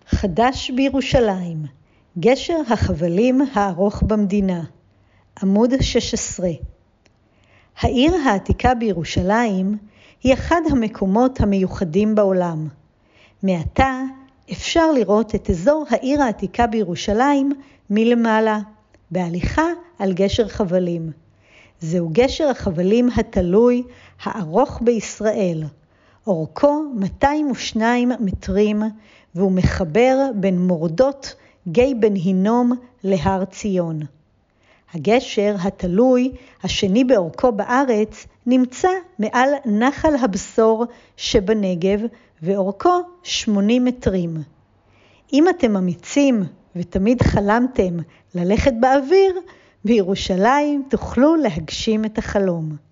חדש בירושלים, גשר החבלים הארוך במדינה, עמוד 16. העיר העתיקה בירושלים היא אחד המקומות המיוחדים בעולם. מעתה אפשר לראות את אזור העיר העתיקה בירושלים מלמעלה, בהליכה על גשר חבלים. זהו גשר החבלים התלוי הארוך בישראל. אורכו 202 מטרים, והוא מחבר בין מורדות גיא בן הינום להר ציון. הגשר התלוי, השני באורכו בארץ, נמצא מעל נחל הבשור שבנגב, ואורכו 80 מטרים. אם אתם אמיצים ותמיד חלמתם ללכת באוויר, בירושלים תוכלו להגשים את החלום.